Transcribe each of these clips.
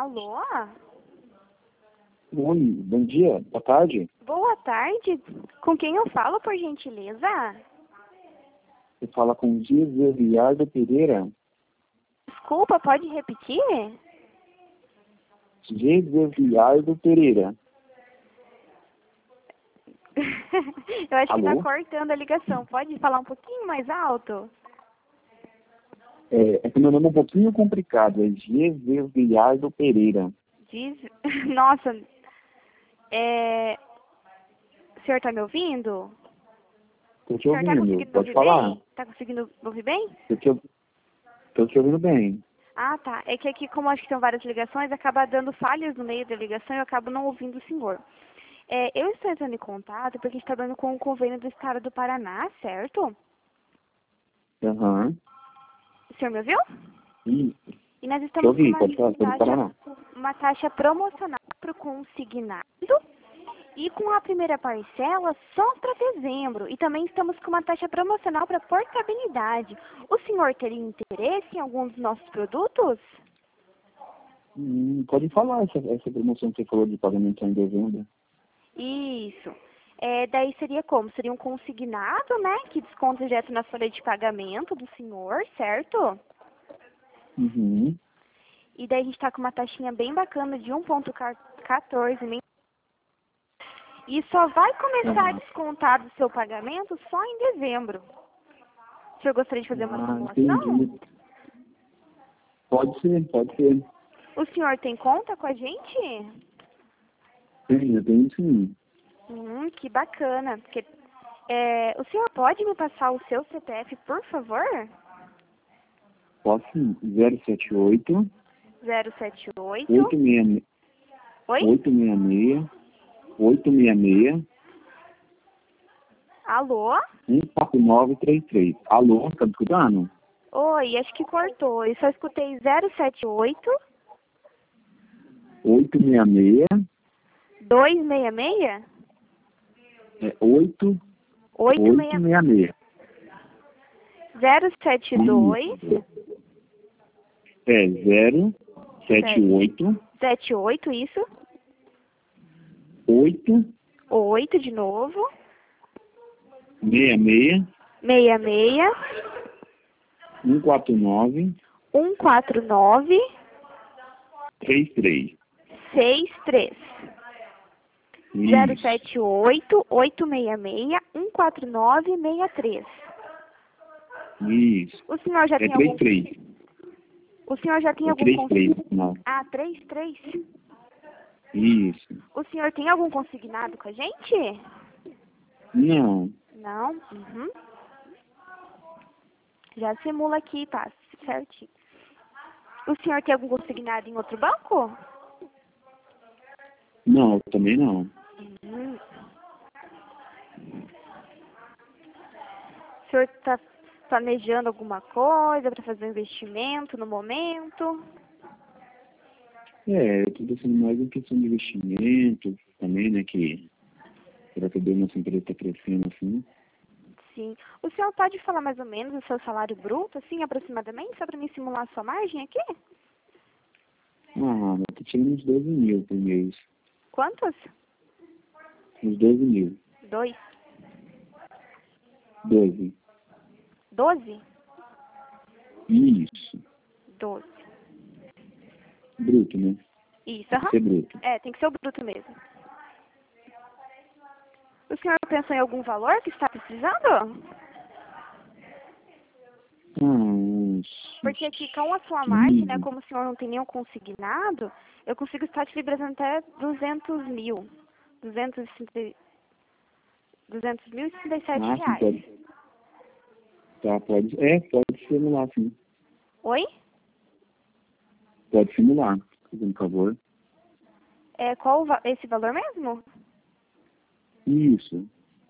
Alô? Oi, bom dia, boa tarde. Boa tarde. Com quem eu falo, por gentileza? Você fala com Dias Riardo Pereira. Desculpa, pode repetir? Dias Riardo Pereira. Eu acho que tá Alô? cortando a ligação. Pode falar um pouquinho mais alto? É que meu nome é um pouquinho complicado, é Dias Riardo Pereira. Diz... Nossa, o senhor tá me ouvindo? Tô O te senhor tá ouvindo, conseguindo me pode ouvir falar. bem? Tá conseguindo me ouvir bem? Tô te ouvindo bem. Ah, tá. É que aqui, como acho que são várias ligações, acaba dando falhas no meio da ligação e eu acabo não ouvindo o senhor. Eu estou entrando em contato porque a gente está dando com o convênio do Estado do Paraná, certo? Aham. O senhor me ouviu? Ih, E nós te estamos com ouvi, pode falar, tô do Paraná. uma taxa promocional para o consignado e com a primeira parcela só para dezembro. E também estamos com uma taxa promocional para portabilidade. O senhor teria interesse em algum dos nossos produtos? Pode falar essa promoção que você falou de pagamento em dezembro. Isso. Daí seria como? Seria um consignado, né? Que desconta direto na folha de pagamento do senhor, certo? Uhum. E daí a gente está com uma taxinha bem bacana de 1,14. E só vai começar a Ah, descontar do seu pagamento só em dezembro. O senhor gostaria de fazer uma simulação? entendi. Pode ser. O senhor tem conta com a gente? Sim, eu tenho sim. Que bacana. O senhor pode me passar o seu CPF, por favor? Posso sim. 078 078. 866 Oi? 866 866 Alô? 14933. Alô, tá me escutando? Oi, acho que cortou. Eu só escutei 078 866 266 8 866 866. 072 Isso. É 078 78, isso. 8 8 de novo. 66 66 149 149 33. 63. Isso. 078 866 149 63. Isso. O senhor já É tem algum 33. O senhor já tem É algum 33 no final. Ah, 33. Isso. O senhor tem algum consignado com a gente? Não. Não? Já simula aqui, tá certinho. O senhor tem algum consignado em outro banco? Não, também não. Uhum. O senhor está planejando alguma coisa para fazer um investimento no momento? Eu estou pensando mais em questão de investimento também, né, que para poder nossa empresa estar crescendo assim. Sim. O senhor pode falar mais ou menos o seu salário bruto, assim, aproximadamente, só para me simular a sua margem aqui? Eu tô tirando uns 12 mil por mês. Quantos? Uns 12 mil. 2. 12. 12? Isso. 12. Bruto, né? Isso, Tem que ser bruto. tem que ser o bruto mesmo. O senhor pensou em algum valor que está precisando? Uns Porque aqui com a sua margem, né, 15. como o senhor não tem nenhum consignado, eu consigo estar te liberando até 200 mil. 200.067 Sim, reais. pode. Tá, pode. Pode simular, sim. Oi? Pode simular, por favor. Qual esse valor mesmo? Isso.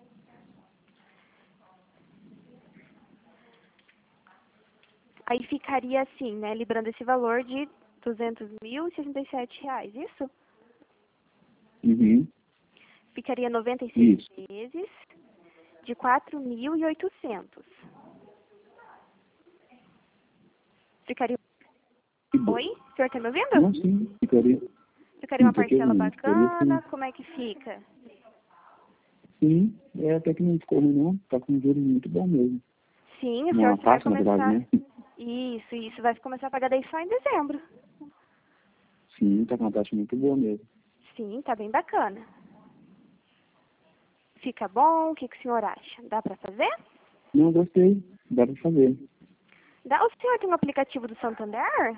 Aí ficaria assim, né, librando esse valor de 200.067 reais, isso? Uhum. Ficaria 96 Isso. vezes de 4.800. Ficaria... Oi? O senhor tá me ouvindo? Não, sim, ficaria. Ficaria uma Sim, tô te parcela ouvindo. Ficaria, bacana? sim. Como é que fica? Sim, até que não ficou ruim, não. Tá com um juros muito bom mesmo. Sim, o senhor Uma só vai taxa, na verdade, começar... né? Isso. Vai começar a pagar daí só em dezembro. Sim, tá com uma taxa muito boa mesmo. Sim, tá bem bacana. Fica bom? O que o senhor acha? Dá pra fazer? Não, gostei. Dá pra fazer. O senhor tem um aplicativo do Santander?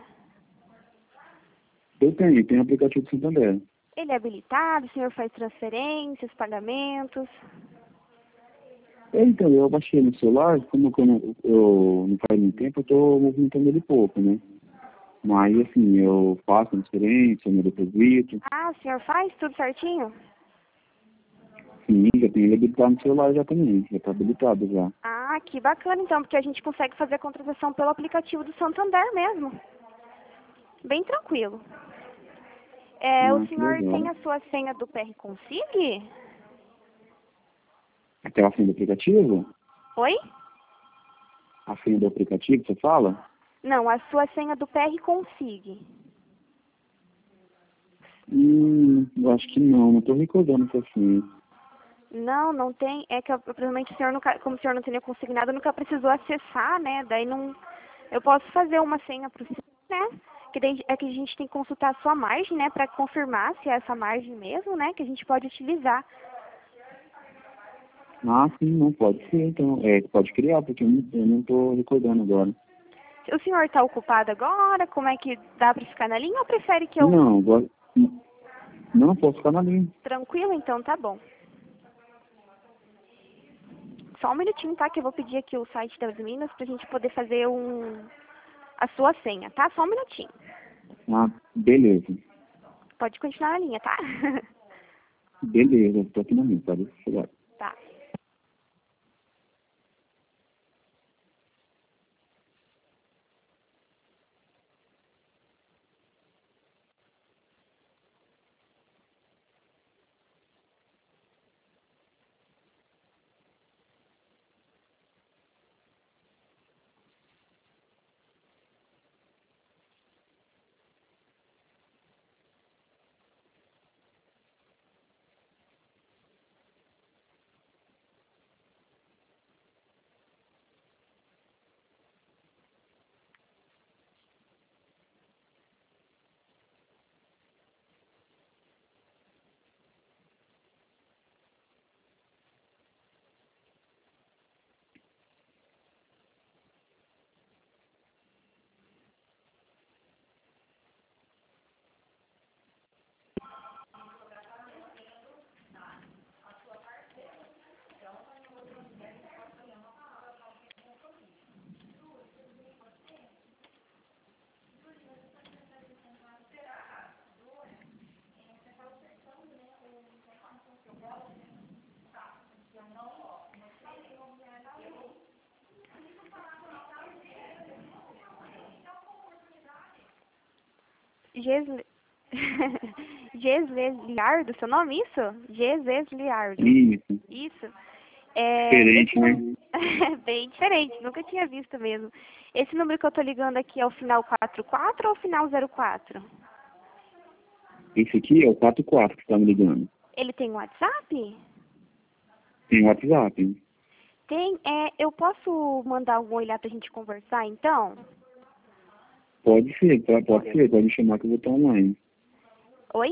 Eu tenho aplicativo do Santander. Ele é habilitado, o senhor faz transferências, pagamentos. Então, eu baixei no celular, como eu não faz muito tempo, eu tô movimentando ele pouco, né? Mas, assim, eu faço transferência, eu deposito. Ah, o senhor faz tudo certinho? Sim, já tenho ele habilitado no celular já também. Já tá habilitado já. Ah, que bacana então, porque a gente consegue fazer a contratação pelo aplicativo do Santander mesmo. Bem tranquilo. O Que senhor tem legal. a sua senha do PR Consig? Aquela senha do aplicativo? Oi? A senha do aplicativo, você fala? Não, a sua senha do PR Consig. Eu acho que não tô recordando essa senha. Não tem. É que provavelmente o senhor nunca, como o senhor não tinha consignado, nunca precisou acessar, né? Daí não. Eu posso fazer uma senha para o senhor, né? Que daí é que a gente tem que consultar a sua margem, né? Para confirmar se é essa margem mesmo, né? Que a gente pode utilizar. Ah, sim, não pode ser, então. Pode criar, porque eu não tô recordando agora. O senhor está ocupado agora? Como é que dá para ficar na linha ou prefere que eu... Não, agora. Não, posso ficar na linha. Tranquilo? Então tá bom. Só um minutinho, tá? Que eu vou pedir aqui o site das Minas pra gente poder fazer a sua senha, tá? Só um minutinho. Ah, beleza. Pode continuar na linha, tá? Beleza, tô aqui na linha, pode chegar. Tá. Gesle... Gesliardo, seu nome isso? Gesliardo. Isso, Isso. diferente, né? Bem diferente, nunca tinha visto mesmo. Esse número que eu tô ligando aqui é o final 44 ou o final 04? Esse aqui é o 44 que tá me ligando. Ele tem WhatsApp? Tem WhatsApp. Tem, eu posso mandar algum olhar pra gente conversar, então? Pode ser, pode me chamar que eu vou estar online. Oi?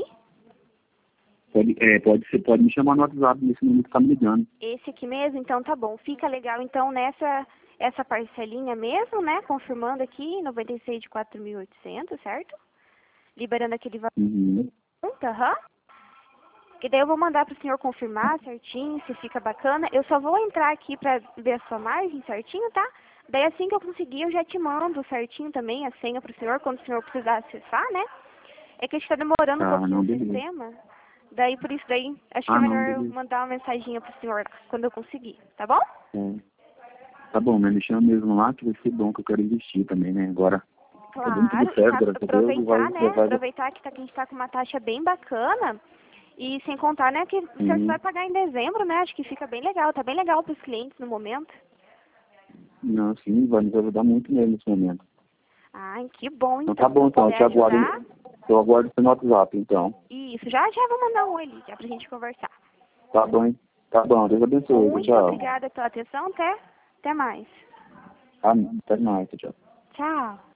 Pode ser, pode me chamar no WhatsApp nesse número que tá me ligando. Esse aqui mesmo? Então tá bom. Fica legal, então, essa parcelinha mesmo, né? Confirmando aqui, 96 de 4.800, certo? Liberando aquele valor. Uhum. Aham. Que daí eu vou mandar pro senhor confirmar certinho, se fica bacana. Eu só vou entrar aqui pra ver a sua margem certinho, tá? Daí assim que eu conseguir, eu já te mando certinho também a senha pro senhor, quando o senhor precisar acessar, né? É que a gente tá demorando um Ah, pouquinho não, o beleza. sistema. Daí, por isso daí, acho que é Ah, não, melhor eu beleza. mandar uma mensaginha pro senhor quando eu conseguir, tá bom? É. Tá bom, mas me chama mesmo lá que vai ser bom, que eu quero investir também, né? Agora, tá dando tudo Claro, e certo, graças a Deus, aproveitar, né? vai. Aproveitar que a gente tá com uma taxa bem bacana. E sem contar, né, que o senhor só Uhum. vai pagar em dezembro, né? Acho que fica bem legal, tá bem legal pros clientes no momento. Não, sim, vai nos ajudar muito mesmo nesse momento. Ai, que bom, então. Então tá bom, então. Eu aguardo você no WhatsApp, então. Isso, já vou mandar um oi ali, já pra gente conversar. Tá bom, hein? Tá bom. Deus abençoe. Muito Tchau. obrigada pela atenção, até mais. Até mais. Tchau. Tchau.